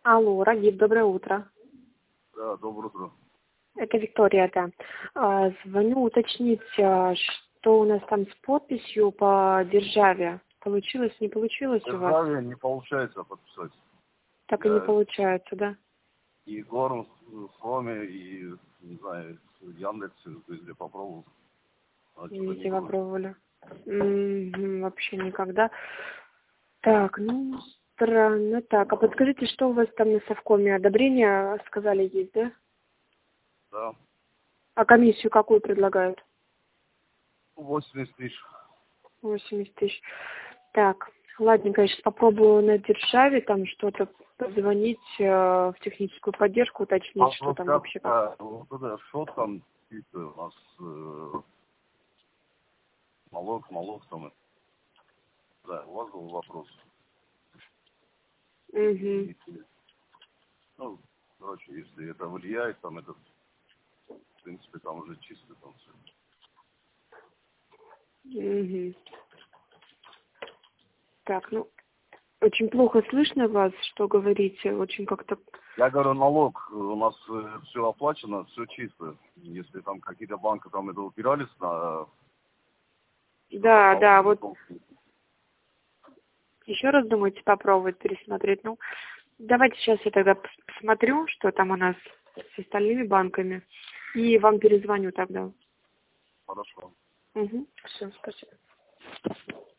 Алло, Рагиб, доброе утро. Да, доброе утро. Это Виктория, да. Звоню уточнить, что у нас там с подписью по державе. Получилось, не получилось у вас? Державе не получается подписать. Так и не получается, да? И Горм, в Хроме, и, не знаю, в Яндексе, везде попробовал. А что-то Везде никуда. попробовали. Вообще никогда. Так, ну, странно. Так, а подскажите, что у вас там на совкоме? Одобрение, сказали, есть, да? Да. А комиссию какую предлагают? 80 тысяч. 80 тысяч. Так, ладненько, я сейчас попробую на державе там что-то позвонить в техническую поддержку, уточнить, что там вообще как. Вот это, что там, у нас налог там. Да, у вас был вопрос. Угу. Ну, короче, если это влияет, там это, в принципе, там уже чисто там все. Угу. Так, ну, очень плохо слышно вас, что говорите, очень как-то... Я говорю, налог, у нас все оплачено, все чисто. Если там какие-то банки там это упирались на... Да, вот еще раз думаете попробовать пересмотреть. Ну, давайте сейчас я тогда посмотрю, что там у нас с остальными банками, и вам перезвоню тогда. Хорошо. Угу. Все, спасибо.